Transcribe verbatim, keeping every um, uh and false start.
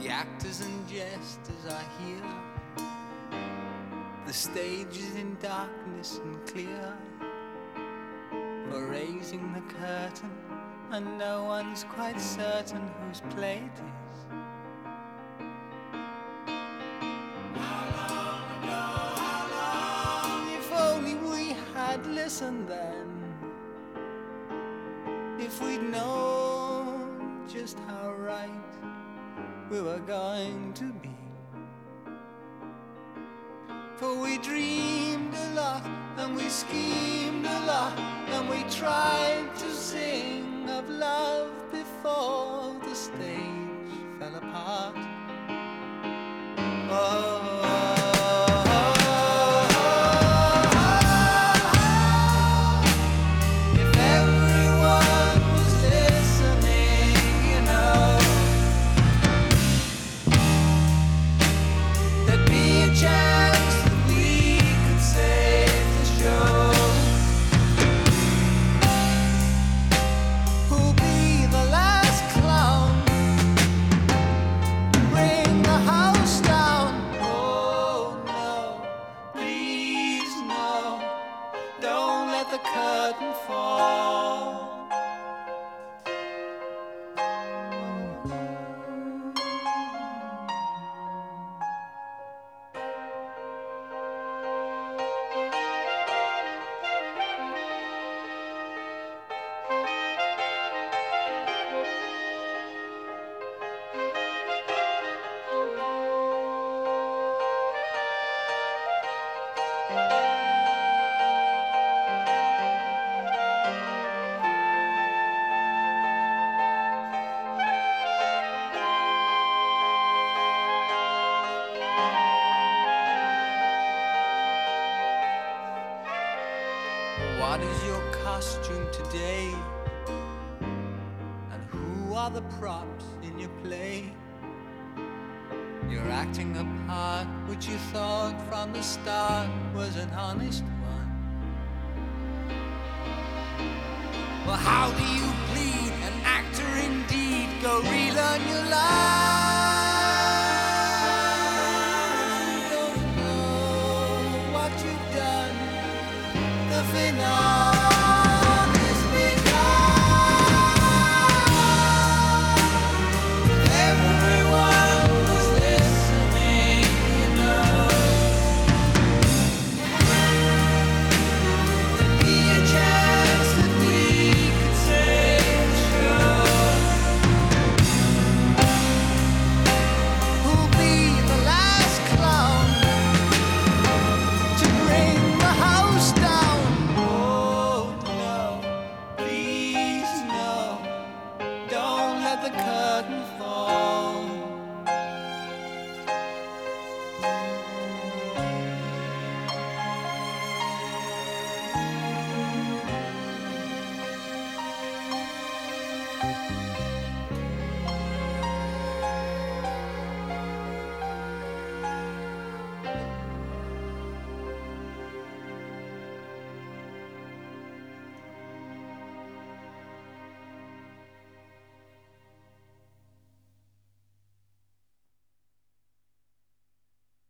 The actors and jesters are here. The stage is in darkness and clear. For raising the curtain, and no one's quite certain whose play it is. How long ago, how long? If only we had listened then. If we'd known just how right we were going to be. For we dreamed a lot, and we schemed a lot, and we tried to sing of love before the stage fell apart. Oh. The curtain fall. What is your costume today? And who are the props in your play? You're acting a part which you thought from the start was an honest one. Well, how do you plead, an actor indeed? Go relearn your lines. You don't know what you've done. The finale is begun. Everyone was listening, you know. There'd be a chance that we could save the show. Who'll be the last clown to bring the house down? The curtain falls.